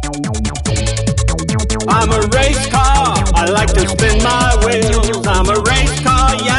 I'm a race car, I like to spin my wheels. I'm a race car, yeah.